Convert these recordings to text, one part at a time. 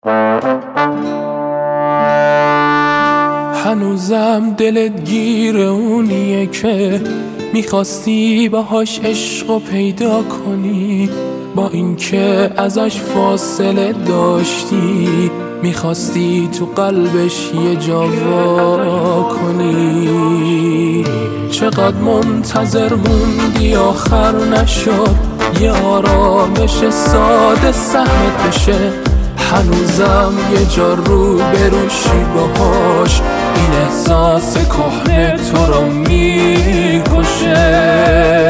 هنوزم دلت گیر اونیه که میخواستی باهاش عشقو پیدا کنی، با اینکه ازش فاصله داشتی میخواستی تو قلبش یه جا وا کنی. چقدر منتظر موندی آخر نشد یه آرامش ساده سهمت بشه، هنوزم یه جا رو بروشی باهاش، این احساس کهنه تو رو میکشه.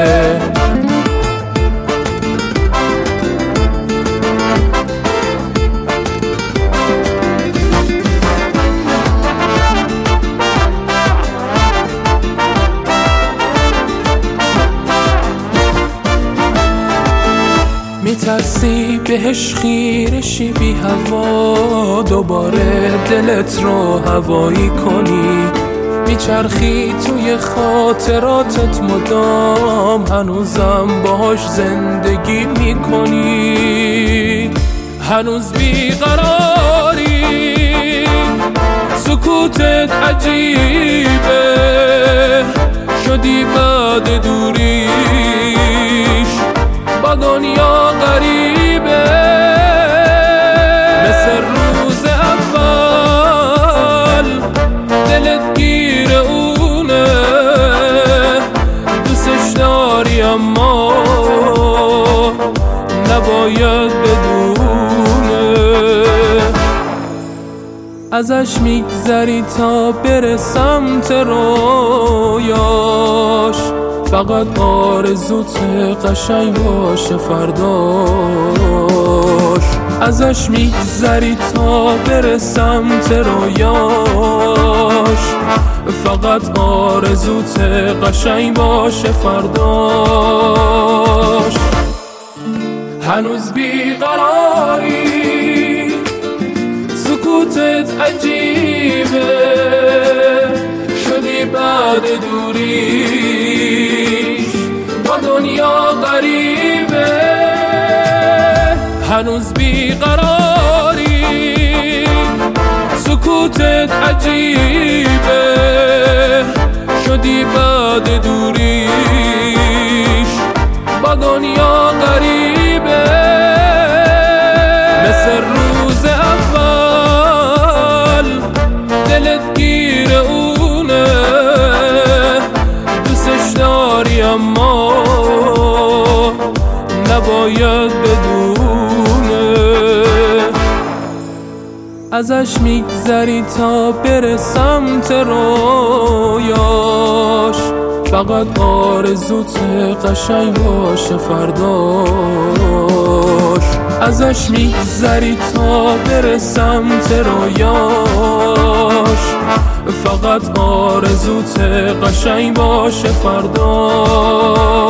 میترسی بهش خیرشی بی هوا، دوباره دلت رو هوایی کنی، میچرخی توی خاطراتت مدام، هنوزم باهاش زندگی میکنی. هنوز بیقراری، سکوتت عجیبه، شدی بعد دوریش با دنیا غریبه، مثل روز اول دلت گیر اونه، دوستش داری اما نباید بدونه. ازش میگذری تا بره سمت رویاش، فقط آرزوت قشنگ باشه فرداش. ازش میگذری تا بره سمت رویاش، فقط آرزوت قشنگ باشه فرداش. هنوز بیقراری، سکوتت عجیبه، شدی بعد دوریش با دنیا غریبه. هنوز بیقراری، سکوتت عجیبه، شدی بعد دوریش با دنیا غریبه، مثل روز اول دلت گیر اونه، دوستش داری اما نباید بدونه. ازش میگذری تا بره سمت رویاش، فقط آرزوت قشنگ باشه فرداش. ازش میگذری تا بره سمت رویاش، فقط آرزوت قشنگ باشه فرداش.